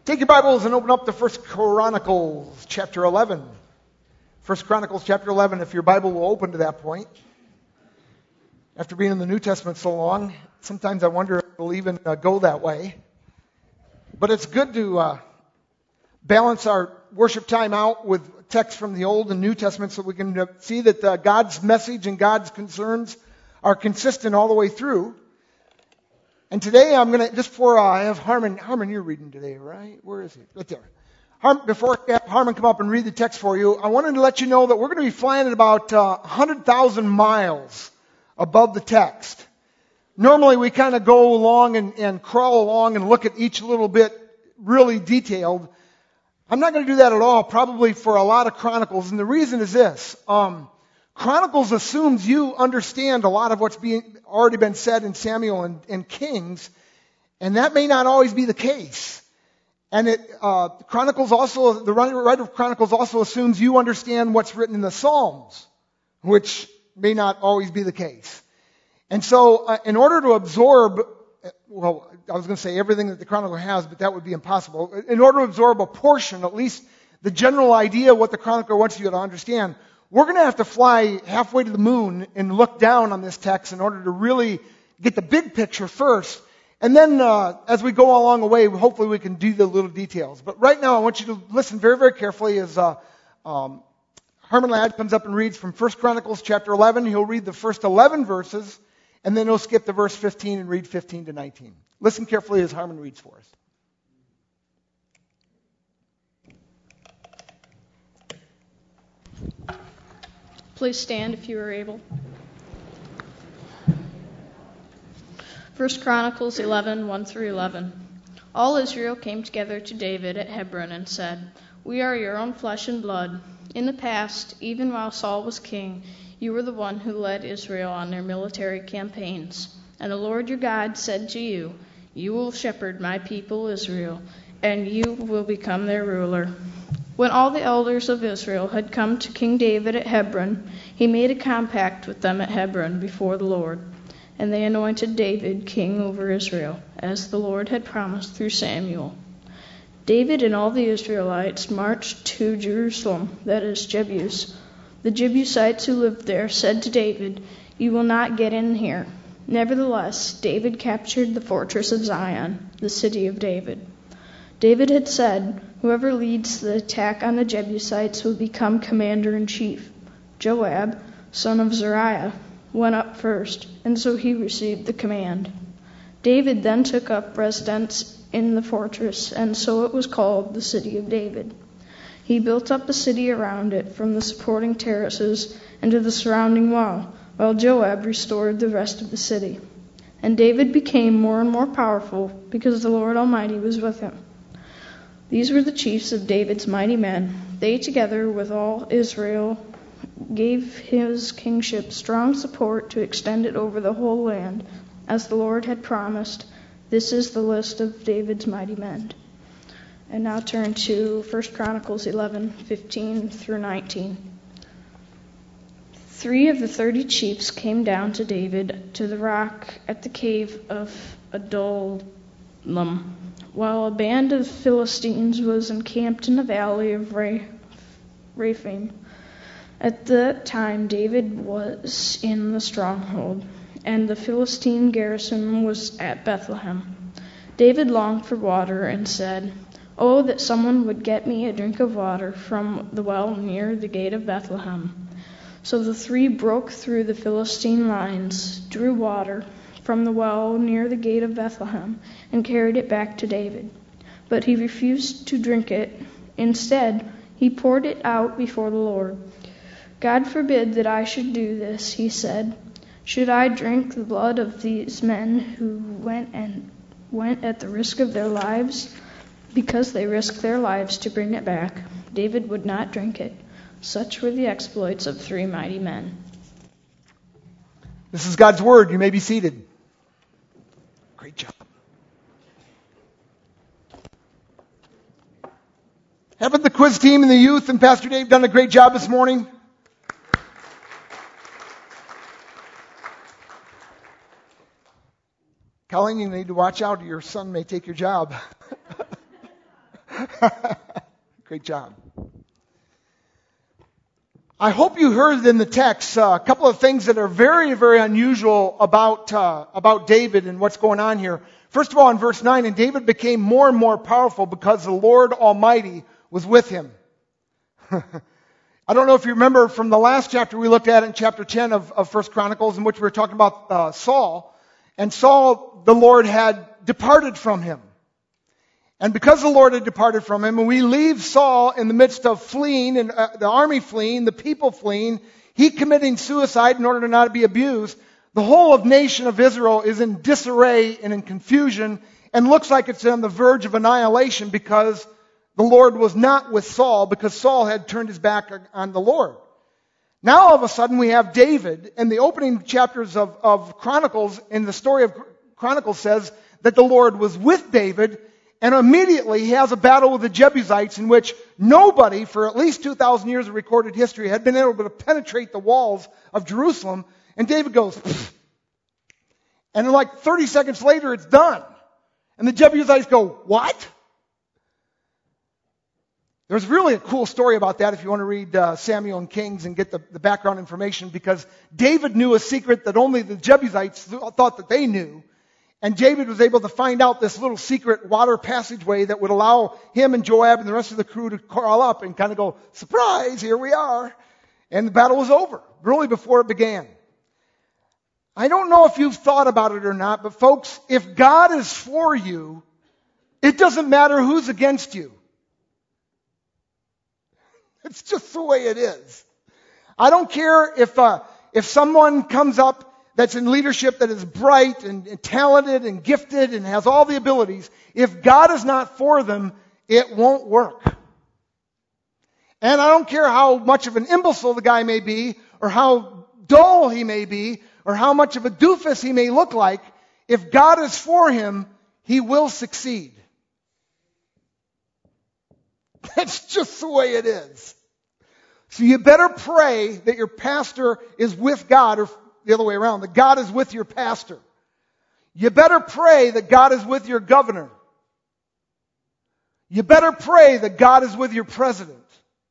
Take your Bibles and open up to 1 Chronicles chapter 11. 1 Chronicles chapter 11, if your Bible will open to that point. After being in the New Testament so long, sometimes I wonder if we'll even go that way. But it's good to balance our worship time out with texts from the Old and New Testament so we can see that God's message and God's concerns are consistent all the way through. And today I'm going to, just before I have Harmon, you're reading today, right? Where is he? Right there. Before I have Harmon come up and read the text for you, I wanted to let you know that we're going to be flying at about 100,000 miles above the text. Normally we kind of go along and crawl along and look at each little bit really detailed. I'm not going to do that at all, probably for a lot of Chronicles, and the reason is this. Chronicles assumes you understand a lot of what's already been said in Samuel and Kings, and that may not always be the case. And the writer of Chronicles also assumes you understand what's written in the Psalms, which may not always be the case. And so, in order to absorb, well, I was going to say everything that the Chronicle has, but that would be impossible. In order to absorb a portion, at least the general idea of what the Chronicle wants you to understand, we're going to have to fly halfway to the moon and look down on this text in order to really get the big picture first. And then as we go along the way, hopefully we can do the little details. But right now I want you to listen very, very carefully as Herman Ladd comes up and reads from 1 Chronicles chapter 11. He'll read the first 11 verses, and then he'll skip to verse 15 and read 15 to 19. Listen carefully as Harmon reads for us. Please stand if you are able. 1 Chronicles 11, 1 through 11. All Israel came together to David at Hebron and said, "We are your own flesh and blood. In the past, even while Saul was king, you were the one who led Israel on their military campaigns. And the Lord your God said to you, 'You will shepherd my people Israel, and you will become their ruler.' When all the elders of Israel had come to King David at Hebron, he made a compact with them at Hebron before the Lord. And they anointed David king over Israel, as the Lord had promised through Samuel. David and all the Israelites marched to Jerusalem, that is, Jebus. The Jebusites who lived there said to David, 'You will not get in here.' Nevertheless, David captured the fortress of Zion, the city of David. David had said, 'Whoever leads the attack on the Jebusites will become commander-in-chief.' Joab, son of Zeruiah, went up first, and so he received the command. David then took up residence in the fortress, and so it was called the City of David. He built up a city around it, from the supporting terraces and to the surrounding wall, while Joab restored the rest of the city. And David became more and more powerful, because the Lord Almighty was with him. These were the chiefs of David's mighty men. They, together with all Israel, gave his kingship strong support to extend it over the whole land, as the Lord had promised. This is the list of David's mighty men." And now turn to 1 Chronicles 11, 15 through 19. 3 of the 30 chiefs came down to David to the rock at the cave of Adullam, while a band of Philistines was encamped in the valley of Rephaim. At that time David was in the stronghold, and the Philistine garrison was at Bethlehem. David longed for water and said, "Oh, that someone would get me a drink of water from the well near the gate of Bethlehem." So the 3 broke through the Philistine lines, drew water from the well near the gate of Bethlehem, and carried it back to David. But he refused to drink it. Instead, he poured it out before the Lord. "God forbid that I should do this," he said. "Should I drink the blood of these men who went at the risk of their lives? Because they risked their lives to bring it back, David would not drink it." Such were the exploits of 3 mighty men. This is God's Word. You may be seated. Great job. Haven't the quiz team and the youth and Pastor Dave done a great job this morning? Colleen, you need to watch out or your son may take your job. Great job. I hope you heard in the text a couple of things that are very, very unusual about David and what's going on here. First of all, in verse 9, and David became more and more powerful because the Lord Almighty was with him. I don't know if you remember from the last chapter we looked at in chapter 10 of 1 Chronicles, in which we were talking about Saul. And Saul, the Lord had departed from him. And because the Lord had departed from him, and we leave Saul in the midst of fleeing, and the army fleeing, the people fleeing, he committing suicide in order to not be abused, the whole of nation of Israel is in disarray and in confusion, and looks like it's on the verge of annihilation because the Lord was not with Saul, because Saul had turned his back on the Lord. Now all of a sudden we have David, and the opening chapters of Chronicles, in the story of Chronicles says that the Lord was with David, and immediately he has a battle with the Jebusites in which nobody for at least 2,000 years of recorded history had been able to penetrate the walls of Jerusalem. And David goes, pfft. And then like 30 seconds later it's done. And the Jebusites go, what? There's really a cool story about that if you want to read Samuel and Kings and get the background information, because David knew a secret that only the Jebusites thought that they knew. And David was able to find out this little secret water passageway that would allow him and Joab and the rest of the crew to crawl up and kind of go, surprise, here we are. And the battle was over, really before it began. I don't know if you've thought about it or not, but folks, if God is for you, it doesn't matter who's against you. It's just the way it is. I don't care if someone comes up that's in leadership that is bright and talented and gifted and has all the abilities. If God is not for them, it won't work. And I don't care how much of an imbecile the guy may be, or how dull he may be, or how much of a doofus he may look like. If God is for him, he will succeed. That's just the way it is. So you better pray that your pastor is with God, or the other way around, that God is with your pastor. You better pray that God is with your governor. You better pray that God is with your president.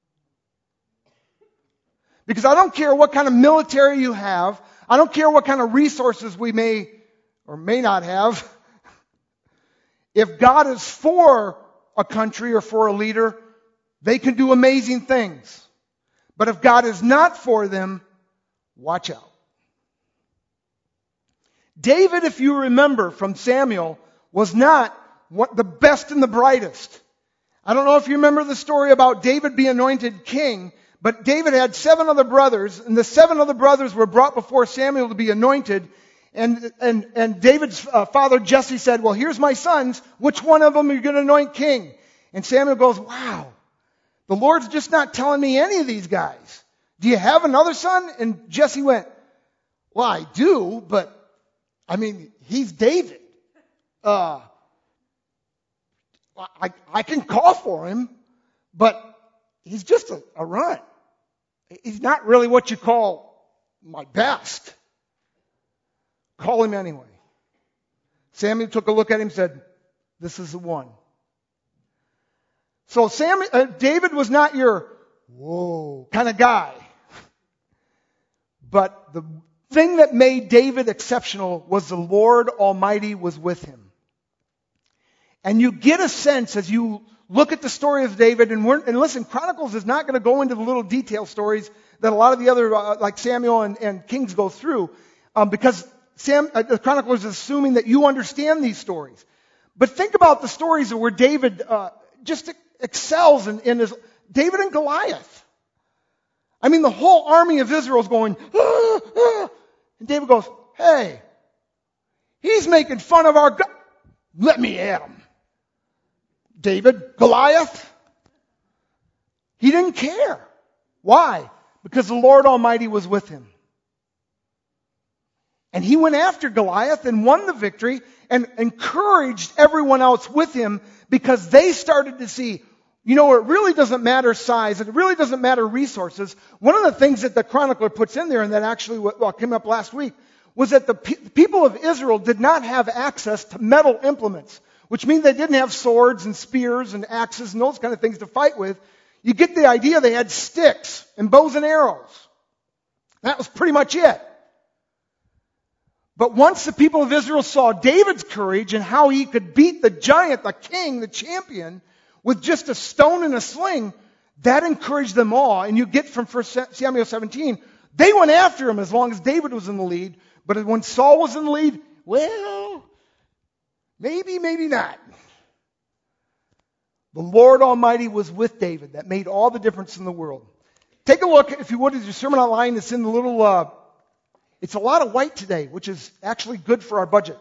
Because I don't care what kind of military you have. I don't care what kind of resources we may or may not have. If God is for a country or for a leader, they can do amazing things. But if God is not for them, watch out. David, if you remember from Samuel, was not the best and the brightest. I don't know if you remember the story about David being anointed king, but David had 7 other brothers, and the 7 other brothers were brought before Samuel to be anointed. And David's father Jesse said, well, here's my sons. Which one of them are you going to anoint king? And Samuel goes, wow, the Lord's just not telling me any of these guys. Do you have another son? And Jesse went, well, I do, but I mean, he's David. I can call for him, but he's just a runt. He's not really what you call my best. Call him anyway. Samuel took a look at him and said, this is the one. So David was not your whoa kind of guy. But the thing that made David exceptional was the Lord Almighty was with him. And you get a sense as you look at the story of David, and listen, Chronicles is not going to go into the little detail stories that a lot of the other, like Samuel and Kings go through, because the Chronicles is assuming that you understand these stories. But think about the stories where David just excels in his, David and Goliath. I mean, the whole army of Israel is going, ah, ah. And David goes, hey, he's making fun of our God. Let me at him. David, Goliath, he didn't care. Why? Because the Lord Almighty was with him. And he went after Goliath and won the victory and encouraged everyone else with him, because they started to see, you know, it really doesn't matter size. It really doesn't matter resources. One of the things that the chronicler puts in there, and that actually came up last week, was that the people of Israel did not have access to metal implements. which means they didn't have swords and spears and axes and those kind of things to fight with. You get the idea they had sticks and bows and arrows. That was pretty much it. But once the people of Israel saw David's courage and how he could beat the giant, the king, the champion, with just a stone and a sling, that encouraged them all. And you get from 1 Samuel 17, they went after him as long as David was in the lead. But when Saul was in the lead, well, maybe not. The Lord Almighty was with David. That made all the difference in the world. Take a look, if you would, at your sermon outline. It's in the little, it's a lot of white today, which is actually good for our budget.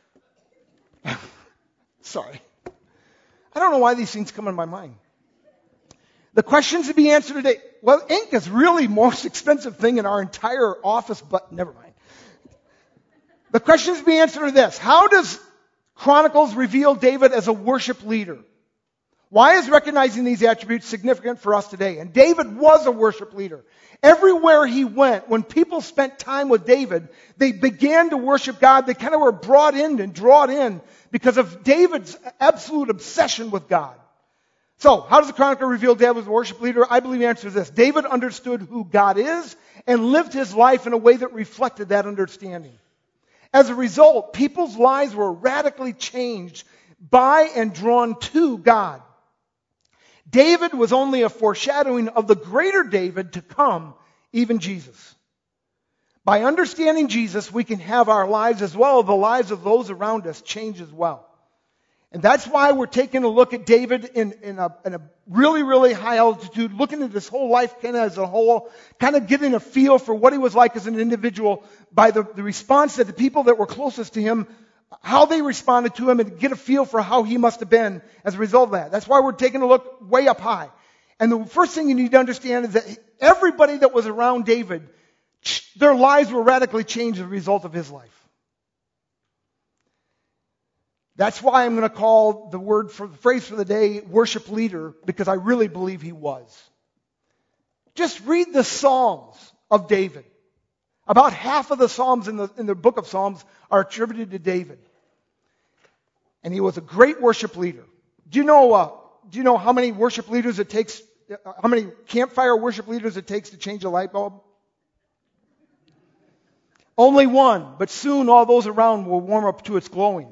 Sorry. I don't know why these things come in my mind. The questions to be answered today. Well, ink is really the most expensive thing in our entire office, but never mind. The questions to be answered are this. How does Chronicles reveal David as a worship leader? Why is recognizing these attributes significant for us today? And David was a worship leader. Everywhere he went, when people spent time with David, they began to worship God. They kind of were brought in and drawn in because of David's absolute obsession with God. So, how does the Chronicle reveal David as a worship leader? I believe the answer is this. David understood who God is and lived his life in a way that reflected that understanding. As a result, people's lives were radically changed by and drawn to God. David was only a foreshadowing of the greater David to come, even Jesus. By understanding Jesus, we can have our lives as well as the lives of those around us change as well. And that's why we're taking a look at David in a really, really high altitude, looking at his whole life kind of as a whole, kind of getting a feel for what he was like as an individual by the response that the people that were closest to him, how they responded to him, and get a feel for how he must have been as a result of that. That's why we're taking a look way up high. And the first thing you need to understand is that everybody that was around David, their lives were radically changed as a result of his life. That's why I'm going to call the phrase for the day, worship leader, because I really believe he was. Just read the Psalms of David. About half of the Psalms in the book of Psalms are attributed to David. And he was a great worship leader. Do you know how many worship leaders it takes, how many campfire worship leaders it takes to change a light bulb? Only one, but soon all those around will warm up to its glowing.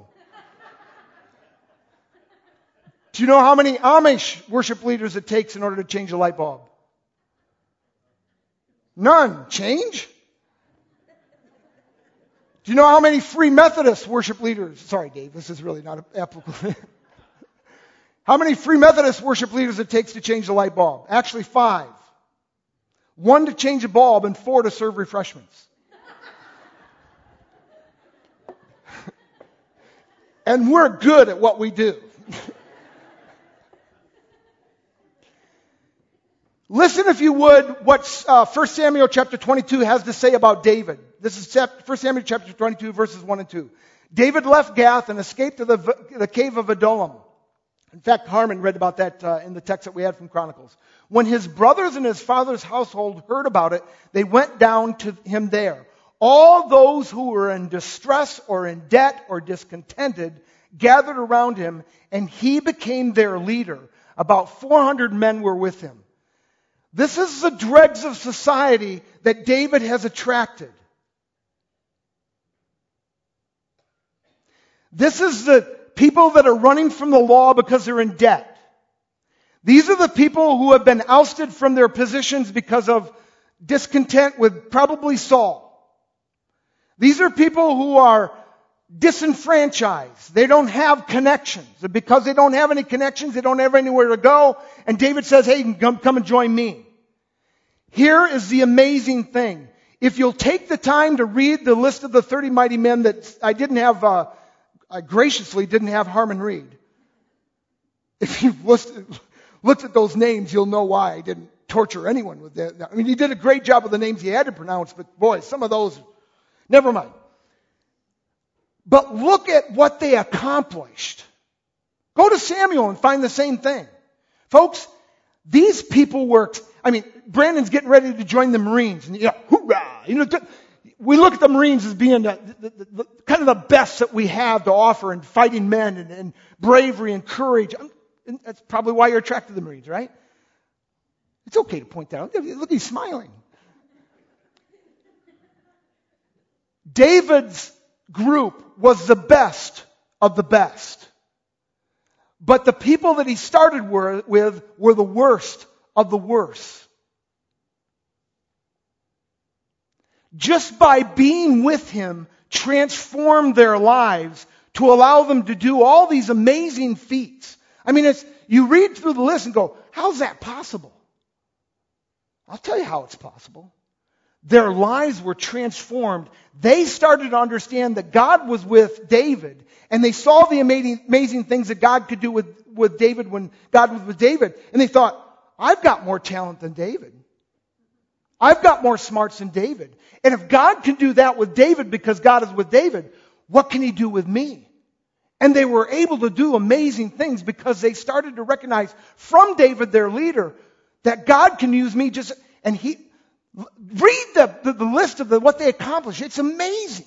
Do you know how many Amish worship leaders it takes in order to change a light bulb? None. Change? Do you know how many Free Methodist worship leaders? Sorry, Dave, this is really not applicable. How many Free Methodist worship leaders it takes to change the light bulb? Actually 5. 1 to change a bulb and 4 to serve refreshments. And we're good at what we do. Listen, if you would, what 1 Samuel chapter 22 has to say about David. This is 1 Samuel chapter 22, verses 1 and 2. David left Gath and escaped to the cave of Adullam. In fact, Harmon read about that in the text that we had from Chronicles. When his brothers and his father's household heard about it, they went down to him there. All those who were in distress or in debt or discontented gathered around him, and he became their leader. About 400 men were with him. This is the dregs of society that David has attracted. This is the people that are running from the law because they're in debt. These are the people who have been ousted from their positions because of discontent with probably Saul. These are people who are disenfranchised. They don't have connections. And because they don't have any connections, they don't have anywhere to go. And David says, hey, you can come and join me. Here is the amazing thing. If you'll take the time to read the list of the 30 mighty men that I graciously didn't have Harmon read. If you've looked at those names, you'll know why I didn't torture anyone with that. I mean, he did a great job with the names he had to pronounce, but boy, some of those, never mind. But look at what they accomplished. Go to Samuel and find the same thing. Folks, these people worked. I mean, Brandon's getting ready to join the Marines. And hoorah! we look at the Marines as being the kind of the best that we have to offer in fighting men and bravery and courage. And that's probably why you're attracted to the Marines, right? It's okay to point that out. Look, he's smiling. David's group was the best of the best. But the people that he started with were the worst of the worst. Just by being with him transformed their lives to allow them to do all these amazing feats. I mean, you read through the list and go, how's that possible? I'll tell you how it's possible. Their lives were transformed. They started to understand that God was with David, and they saw the amazing things that God could do with David when God was with David. And they thought, I've got more talent than David. I've got more smarts than David. And if God can do that with David because God is with David, what can he do with me? And they were able to do amazing things because they started to recognize from David, their leader, that God can use me just, and read the list of what they accomplished. It's amazing.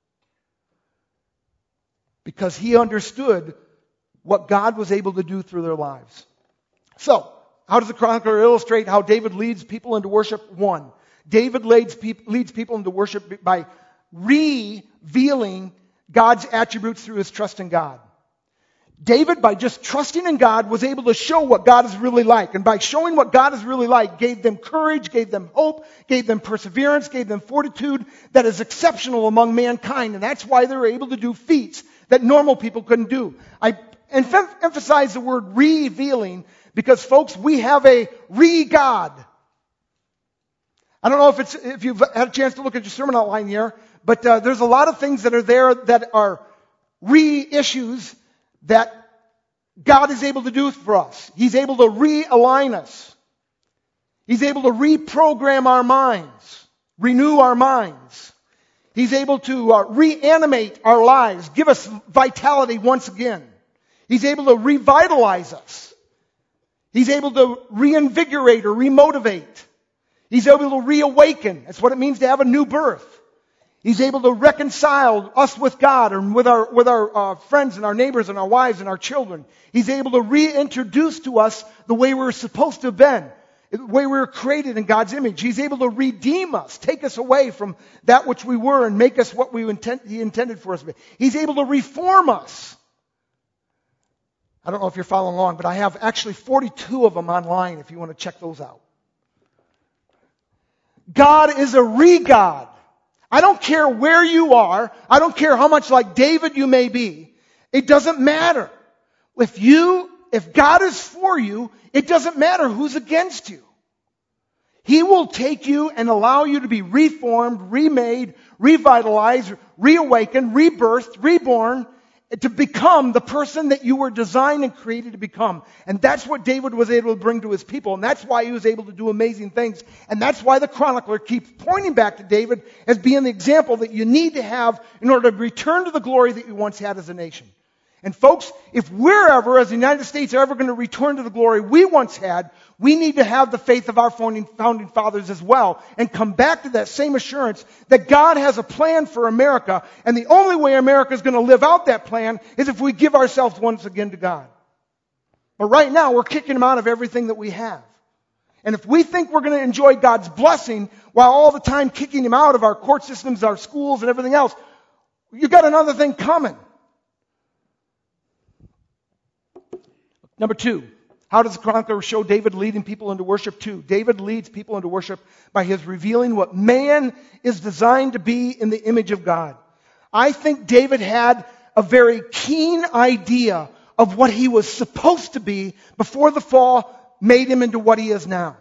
Because he understood what God was able to do through their lives. So, how does the chronicler illustrate how David leads people into worship? 1, David leads people into worship by revealing God's attributes through his trust in God. David, by just trusting in God, was able to show what God is really like. And by showing what God is really like, gave them courage, gave them hope, gave them perseverance, gave them fortitude that is exceptional among mankind. And that's why they're able to do feats that normal people couldn't do. I emphasize the word revealing because, folks, we have a re-God. I don't know if you've had a chance to look at your sermon outline here, but there's a lot of things that are there that are re-issues that God is able to do for us. He's able to realign us. He's able to reprogram our minds, renew our minds. He's able to reanimate our lives, give us vitality once again. He's able to revitalize us. He's able to reinvigorate or remotivate. He's able to reawaken. That's what it means to have a new birth. He's able to reconcile us with God and with our friends and our neighbors and our wives and our children. He's able to reintroduce to us the way we were supposed to have been, the way we were created in God's image. He's able to redeem us, take us away from that which we were and make us what He intended for us to be. He's able to reform us. I don't know if you're following along, but I have actually 42 of them online if you want to check those out. God is a re-God. I don't care where you are. I don't care how much like David you may be. It doesn't matter. If God is for you, it doesn't matter who's against you. He will take you and allow you to be reformed, remade, revitalized, reawakened, rebirthed, reborn, to become the person that you were designed and created to become. And that's what David was able to bring to his people. And that's why he was able to do amazing things. And that's why the chronicler keeps pointing back to David as being the example that you need to have in order to return to the glory that you once had as a nation. And folks, if we're ever, as the United States, are ever going to return to the glory we once had, we need to have the faith of our founding fathers as well and come back to that same assurance that God has a plan for America, and the only way America is going to live out that plan is if we give ourselves once again to God. But right now, we're kicking Him out of everything that we have. And if we think we're going to enjoy God's blessing while all the time kicking Him out of our court systems, our schools, and everything else, you've got another thing coming. Number 2, how does the chronicler show David leading people into worship? 2, David leads people into worship by his revealing what man is designed to be in the image of God. I think David had a very keen idea of what he was supposed to be before the fall made him into what he is now.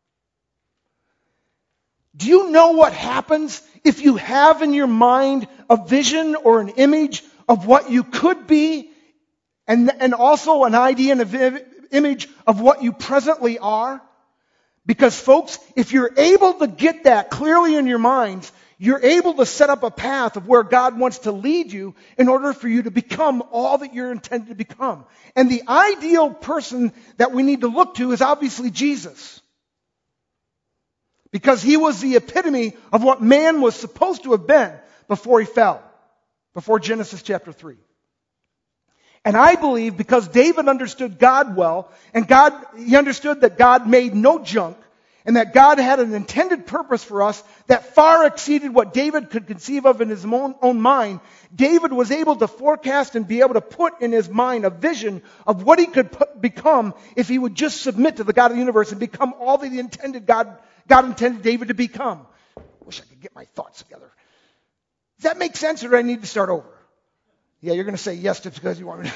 Do you know what happens if you have in your mind a vision or an image of what you could be? And also an idea and an image of what you presently are? Because folks, if you're able to get that clearly in your minds, you're able to set up a path of where God wants to lead you in order for you to become all that you're intended to become. And the ideal person that we need to look to is obviously Jesus. because he was the epitome of what man was supposed to have been before he fell, before Genesis chapter 3. And I believe because David understood God well, and he understood that God made no junk, and that God had an intended purpose for us that far exceeded what David could conceive of in his own mind, David was able to forecast and be able to put in his mind a vision of what he could become if he would just submit to the God of the universe and become all that God intended David to become. I wish I could get my thoughts together. Does that make sense, or do I need to start over? Yeah, you're going to say yes just because you want me to.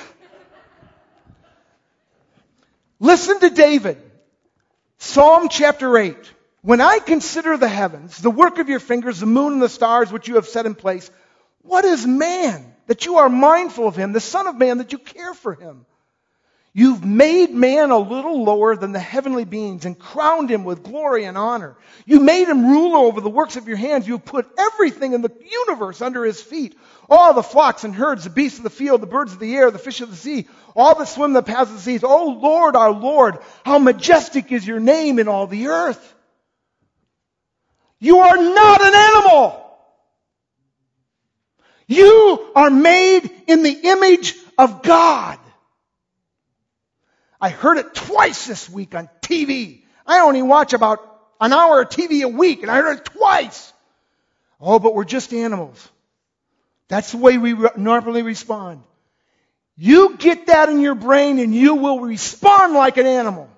Listen to David. Psalm chapter 8. When I consider the heavens, the work of your fingers, the moon and the stars which you have set in place, what is man that you are mindful of him, the son of man that you care for him? You've made man a little lower than the heavenly beings and crowned him with glory and honor. You made him ruler over the works of your hands. You put everything in the universe under his feet. All the flocks and herds, the beasts of the field, the birds of the air, the fish of the sea, all that swim in the paths of the seas. Oh Lord, our Lord, how majestic is your name in all the earth. You are not an animal. You are made in the image of God. I heard it twice this week on TV. I only watch about an hour of TV a week, and I heard it twice. Oh, but we're just animals. That's the way we normally respond. You get that in your brain and you will respond like an animal.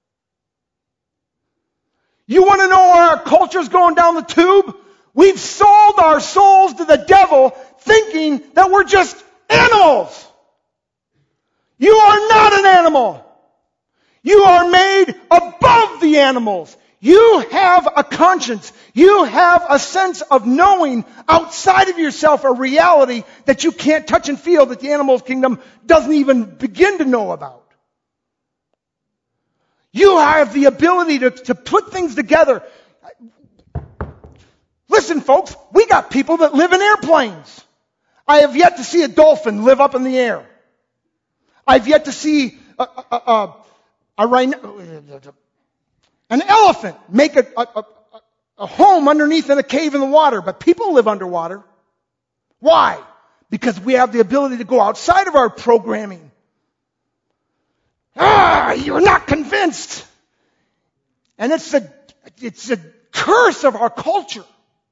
You want to know where our culture's going down the tube? We've sold our souls to the devil thinking that we're just animals. You are not an animal. You are made above the animals. You have a conscience. You have a sense of knowing outside of yourself a reality that you can't touch and feel, that the animal kingdom doesn't even begin to know about. You have the ability to put things together. Listen, folks, we got people that live in airplanes. I have yet to see a dolphin live up in the air. I've yet to see an elephant make a home underneath in a cave in the water, but people live underwater. Why? Because we have the ability to go outside of our programming. You're not convinced. And it's a curse of our culture.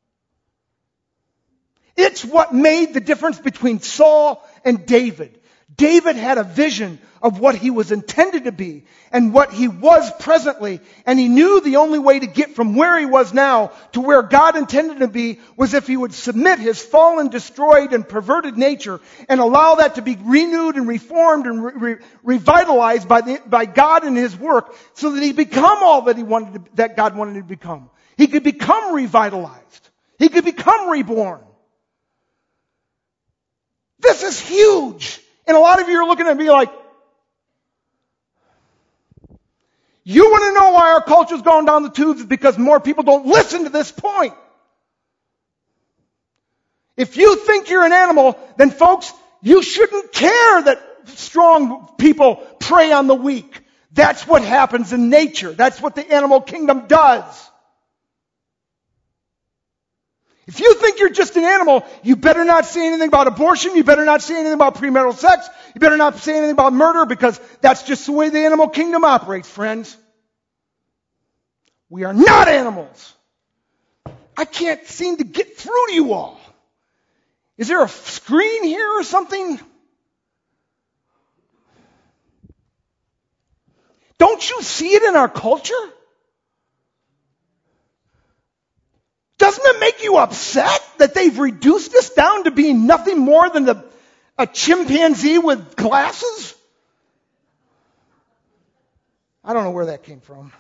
It's what made the difference between Saul and David. David had a vision of what he was intended to be and what he was presently, and he knew the only way to get from where he was now to where God intended to be was if he would submit his fallen, destroyed, and perverted nature and allow that to be renewed and reformed and revitalized by God and his work, so that he become all that God wanted him to become. He could become revitalized. He could become reborn. This is huge. And a lot of you are looking at me like, you want to know why our culture's going down the tubes? It's because more people don't listen to this point. If you think you're an animal, then folks, you shouldn't care that strong people prey on the weak. That's what happens in nature. That's what the animal kingdom does. If you think you're just an animal, you better not say anything about abortion. You better not say anything about premarital sex. You better not say anything about murder, because that's just the way the animal kingdom operates, friends. We are not animals. I can't seem to get through to you all. Is there a screen here or something? Don't you see it in our culture? Doesn't it make you upset that they've reduced us down to being nothing more than a chimpanzee with glasses? I don't know where that came from.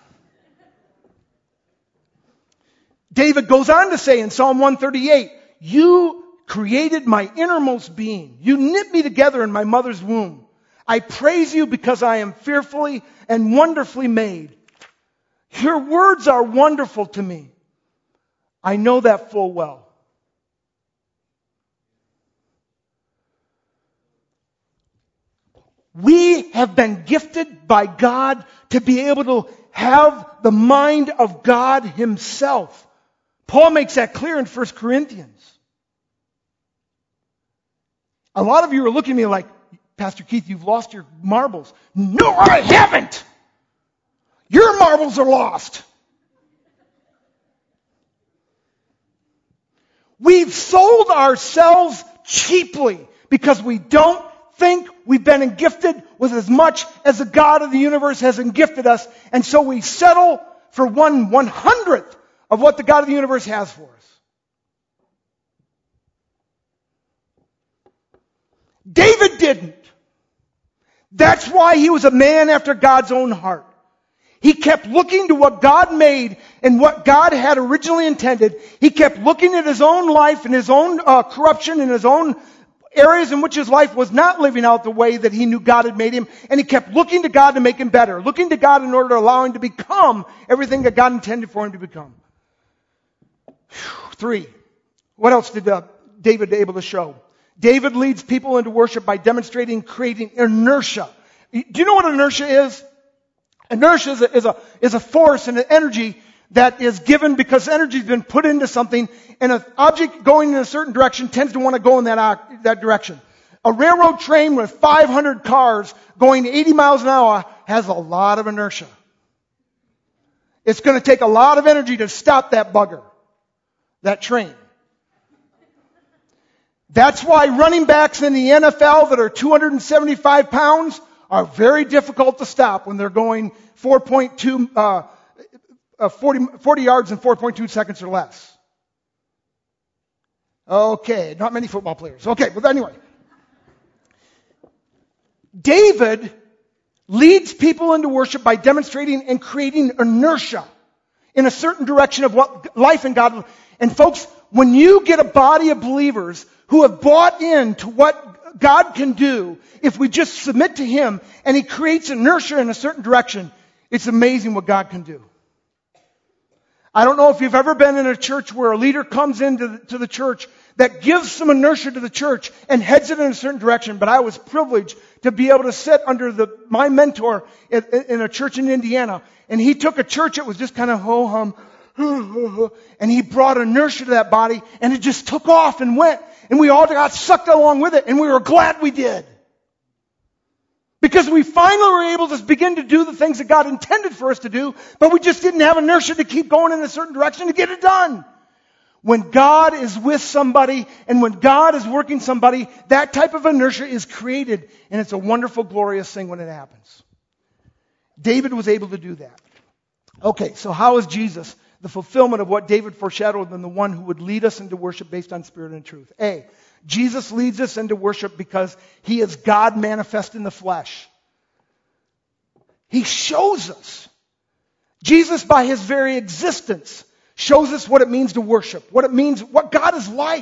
David goes on to say in Psalm 138, you created my innermost being. You knit me together in my mother's womb. I praise you because I am fearfully and wonderfully made. Your words are wonderful to me. I know that full well. We have been gifted by God to be able to have the mind of God himself. Paul makes that clear in 1 Corinthians. A lot of you are looking at me like, Pastor Keith, you've lost your marbles. No, I haven't. Your marbles are lost. We've sold ourselves cheaply because we don't think we've been gifted with as much as the God of the universe has gifted us, and so we settle for 1/100th of what the God of the universe has for us. David didn't. That's why he was a man after God's own heart. He kept looking to what God made and what God had originally intended. He kept looking at his own life and his own corruption and his own areas in which his life was not living out the way that he knew God had made him. And he kept looking to God to make him better. Looking to God in order to allow him to become everything that God intended for him to become. 3. What else did David able to show? David leads people into worship by demonstrating, creating inertia. Do you know what inertia is? Inertia is a force and an energy that is given because energy has been put into something, and an object going in a certain direction tends to want to go in that direction. A railroad train with 500 cars going 80 miles an hour has a lot of inertia. It's going to take a lot of energy to stop that bugger, that train. That's why running backs in the NFL that are 275 pounds are very difficult to stop when they're going 40 yards in 4.2 seconds or less. Okay, not many football players. Okay, but anyway. David leads people into worship by demonstrating and creating inertia in a certain direction of what life in God. And folks, when you get a body of believers who have bought into what God can do if we just submit to Him and He creates inertia in a certain direction, it's amazing what God can do. I don't know if you've ever been in a church where a leader comes into the church that gives some inertia to the church and heads it in a certain direction, but I was privileged to be able to sit under my mentor in a church in Indiana, and he took a church that was just kind of ho-hum, and he brought inertia to that body, and it just took off and went, and we all got sucked along with it, and we were glad we did. Because we finally were able to begin to do the things that God intended for us to do, but we just didn't have inertia to keep going in a certain direction to get it done. When God is with somebody and when God is working somebody, that type of inertia is created, and it's a wonderful, glorious thing when it happens. David was able to do that. Okay, so how is Jesus the fulfillment of what David foreshadowed and the one who would lead us into worship based on spirit and truth? A, Jesus leads us into worship because He is God manifest in the flesh. He shows us. Jesus, by His very existence, shows us what it means to worship, what it means, what God is like.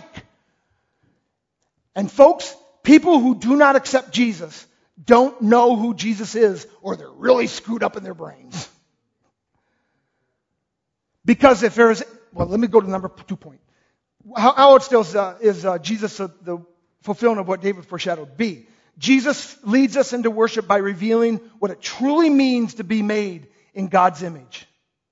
And folks, people who do not accept Jesus don't know who Jesus is, or they're really screwed up in their brains. Because if there is, well, let me go to number 2 point. How else is Jesus the fulfillment of what David foreshadowed? B, Jesus leads us into worship by revealing what it truly means to be made in God's image.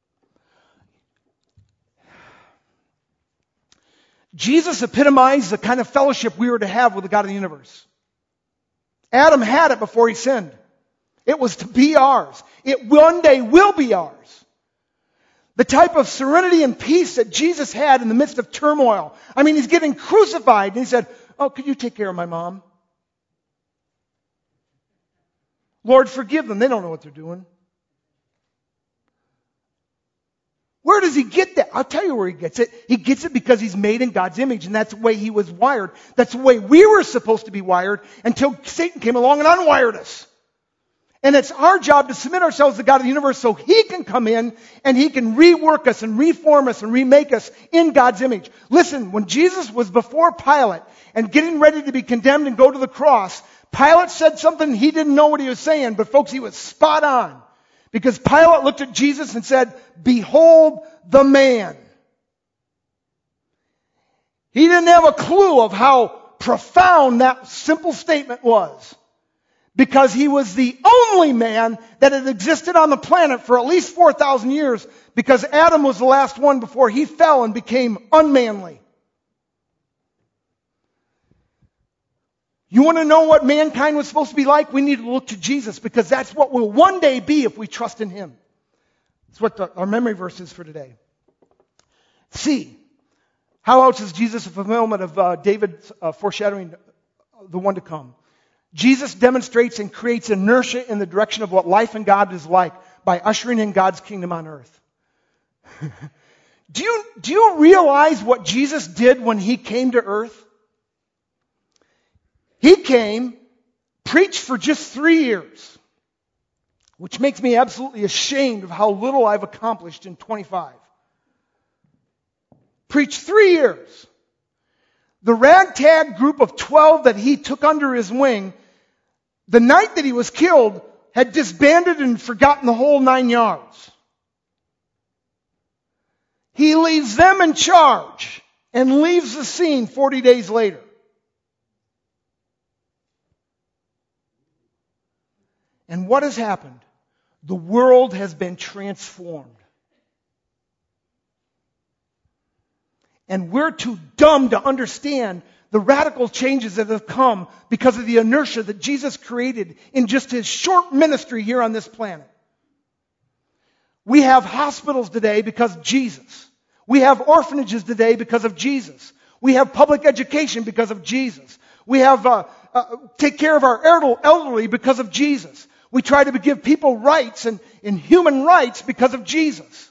Jesus epitomized the kind of fellowship we were to have with the God of the universe. Adam had it before he sinned. It was to be ours. It one day will be ours. The type of serenity and peace that Jesus had in the midst of turmoil. I mean, He's getting crucified, and He said, "Oh, could you take care of my mom? Lord, forgive them. They don't know what they're doing." Where does He get that? I'll tell you where He gets it. He gets it because He's made in God's image, and that's the way He was wired. That's the way we were supposed to be wired until Satan came along and unwired us. And it's our job to submit ourselves to God of the universe so He can come in and He can rework us and reform us and remake us in God's image. Listen, when Jesus was before Pilate and getting ready to be condemned and go to the cross, Pilate said something he didn't know what he was saying, but folks, he was spot on. Because Pilate looked at Jesus and said, "Behold the man." He didn't have a clue of how profound that simple statement was. because he was the only man that had existed on the planet for at least 4,000 years, because Adam was the last one before he fell and became unmanly. You want to know what mankind was supposed to be like? We need to look to Jesus, because that's what we'll one day be if we trust in him. That's what our memory verse is for today. C. How else is Jesus a fulfillment of David's foreshadowing the one to come? Jesus demonstrates and creates inertia in the direction of what life in God is like by ushering in God's kingdom on earth. Do you realize what Jesus did when he came to earth? He came, preached for just 3 years, which makes me absolutely ashamed of how little I've accomplished in 25. Preached 3 years. The ragtag group of 12 that he took under his wing, the night that he was killed, had disbanded and forgotten the whole 9 yards. He leaves them in charge and leaves the scene 40 days later. And what has happened? The world has been transformed. And we're too dumb to understand the radical changes that have come because of the inertia that Jesus created in just his short ministry here on this planet. We have hospitals today because of Jesus. We have orphanages today because of Jesus. We have public education because of Jesus. We have take care of our elderly because of Jesus. We try to give people rights and human rights because of Jesus.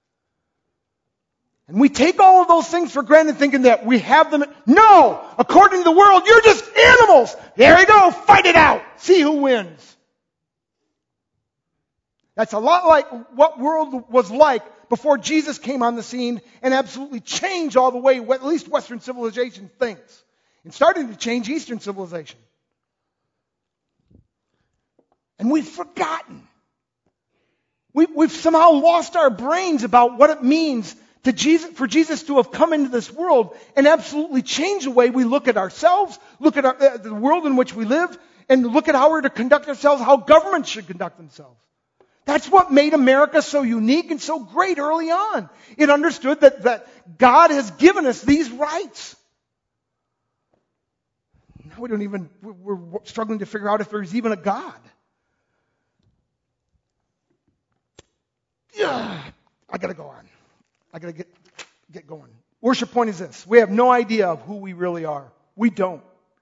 And we take all of those things for granted thinking that we have them. No! According to the world, you're just animals! There you go, fight it out! See who wins. That's a lot like what world was like before Jesus came on the scene and absolutely changed all the way, at least Western civilization thinks. And starting to change Eastern civilization. And we've forgotten. We've somehow lost our brains about what it means for Jesus to have come into this world and absolutely change the way we look at ourselves, look at the world in which we live, and look at how we're to conduct ourselves, how governments should conduct themselves. That's what made America so unique and so great early on. It understood that God has given us these rights. Now we're struggling to figure out if there's even a God. I gotta go on. I gotta get going. Worship point is this. We have no idea of who we really are. We don't.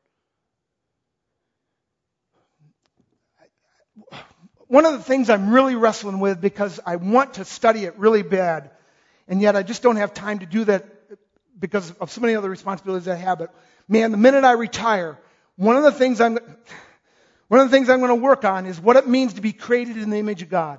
One of the things I'm really wrestling with, because I want to study it really bad, and yet I just don't have time to do that because of so many other responsibilities I have. But man, the minute I retire, one of the things I'm going to work on is what it means to be created in the image of God.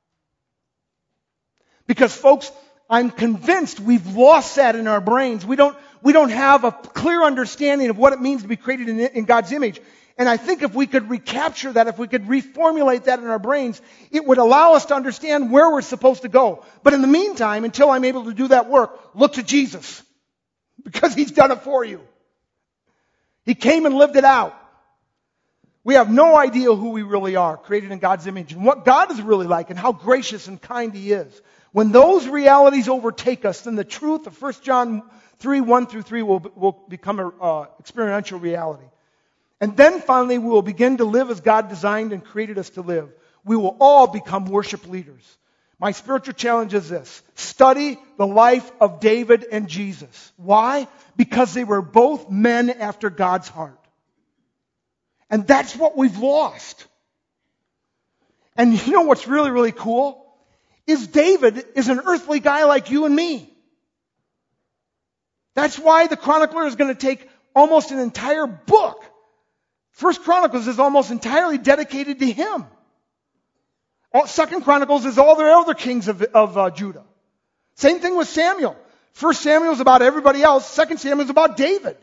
Because folks, I'm convinced we've lost that in our brains. We don't have a clear understanding of what it means to be created in God's image. And I think if we could recapture that, if we could reformulate that in our brains, it would allow us to understand where we're supposed to go. But in the meantime, until I'm able to do that work, look to Jesus. Because He's done it for you. He came and lived it out. We have no idea who we really are, created in God's image, and what God is really like, and how gracious and kind He is. When those realities overtake us, then the truth of 1 John 3, 1 through 3 will become an experiential reality. And then finally, we will begin to live as God designed and created us to live. We will all become worship leaders. My spiritual challenge is this. Study the life of David and Jesus. Why? Because they were both men after God's heart. And that's what we've lost. And you know what's really, really cool? Is David is an earthly guy like you and me. That's why the chronicler is going to take almost an entire book. First Chronicles is almost entirely dedicated to him. Second Chronicles is all the other kings of Judah. Same thing with Samuel. First Samuel is about everybody else. Second Samuel is about David.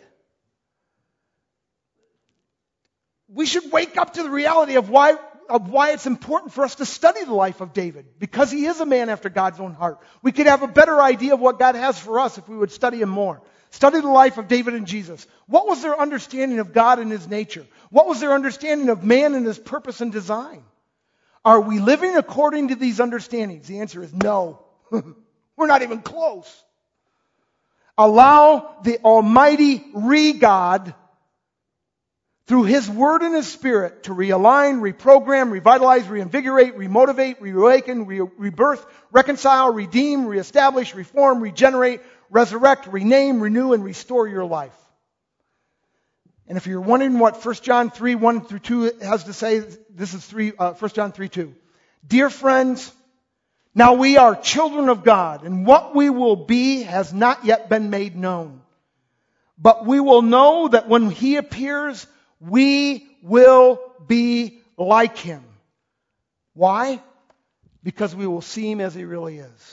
We should wake up to the reality of why it's important for us to study the life of David. Because he is a man after God's own heart. We could have a better idea of what God has for us if we would study him more. Study the life of David and Jesus. What was their understanding of God and His nature? What was their understanding of man and his purpose and design? Are we living according to these understandings? The answer is no. We're not even close. Allow the Almighty Re-God, through His Word and His Spirit, to realign, reprogram, revitalize, reinvigorate, remotivate, reawaken, rebirth, reconcile, redeem, reestablish, reform, regenerate, resurrect, rename, renew, and restore your life. And if you're wondering what 1 John 3, 1 through 2 has to say, this is 1 John 3, 2. Dear friends, now we are children of God, and what we will be has not yet been made known. But we will know that when He appears, we will be like Him. Why? Because we will see Him as He really is.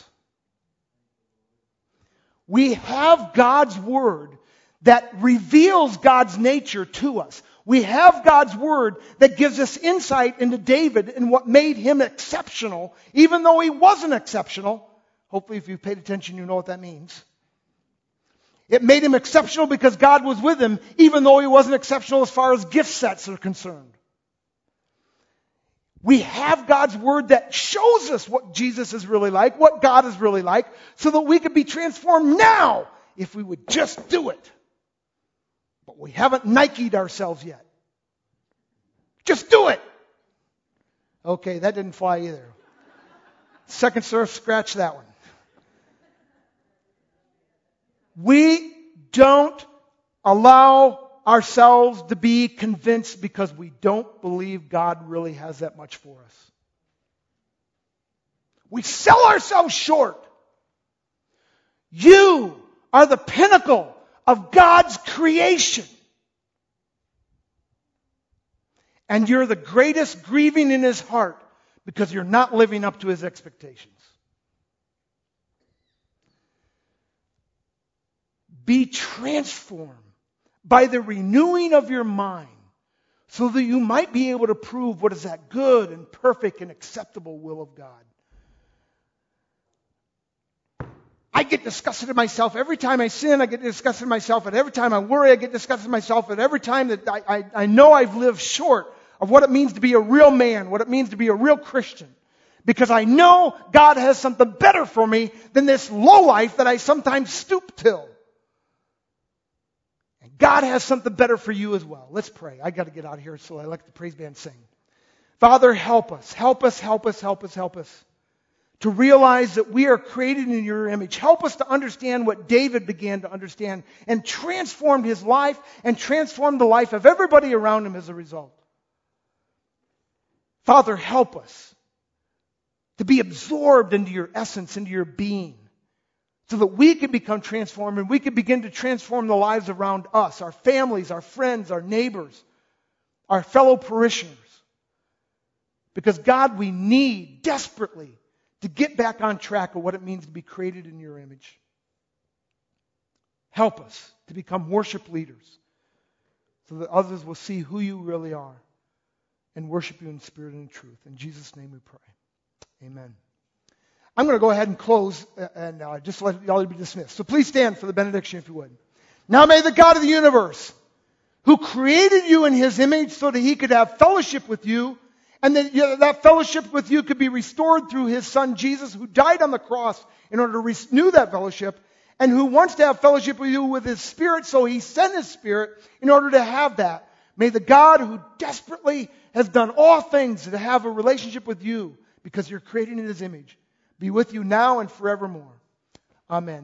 We have God's Word that reveals God's nature to us. We have God's Word that gives us insight into David and what made him exceptional, even though he wasn't exceptional. Hopefully if you've paid attention, you know what that means. It made him exceptional because God was with him, even though he wasn't exceptional as far as gift sets are concerned. We have God's Word that shows us what Jesus is really like, what God is really like, so that we could be transformed now if we would just do it. But we haven't Nike'd ourselves yet. Just do it. Okay, that didn't fly either. Second service, scratch that one. We don't allow ourselves to be convinced because we don't believe God really has that much for us. We sell ourselves short. You are the pinnacle of God's creation. And you're the greatest grieving in His heart because you're not living up to His expectations. Be transformed by the renewing of your mind so that you might be able to prove what is that good and perfect and acceptable will of God. I get disgusted at myself every time I sin. I get disgusted at myself, and every time I worry, I get disgusted at myself, and every time that I know I've lived short of what it means to be a real man, what it means to be a real Christian. Because I know God has something better for me than this low life that I sometimes stoop till. And God has something better for you as well. Let's pray. I got to get out of here, so I let the praise band sing. Father, help us. Help us, help us, help us, help us. To realize that we are created in your image. Help us to understand what David began to understand and transformed his life and transformed the life of everybody around him as a result. Father, help us to be absorbed into your essence, into your being, so that we can become transformed and we can begin to transform the lives around us, our families, our friends, our neighbors, our fellow parishioners. Because God, we need desperately to get back on track of what it means to be created in your image. Help us to become worship leaders so that others will see who you really are and worship you in spirit and in truth. In Jesus' name we pray. Amen. I'm going to go ahead and close and just let y'all be dismissed. So please stand for the benediction if you would. Now may the God of the universe, who created you in His image so that He could have fellowship with you, and that fellowship with you could be restored through His Son Jesus, who died on the cross in order to renew that fellowship, and who wants to have fellowship with you with His Spirit, so He sent His Spirit in order to have that. May the God who desperately has done all things to have a relationship with you, because you're created in His image, be with you now and forevermore. Amen.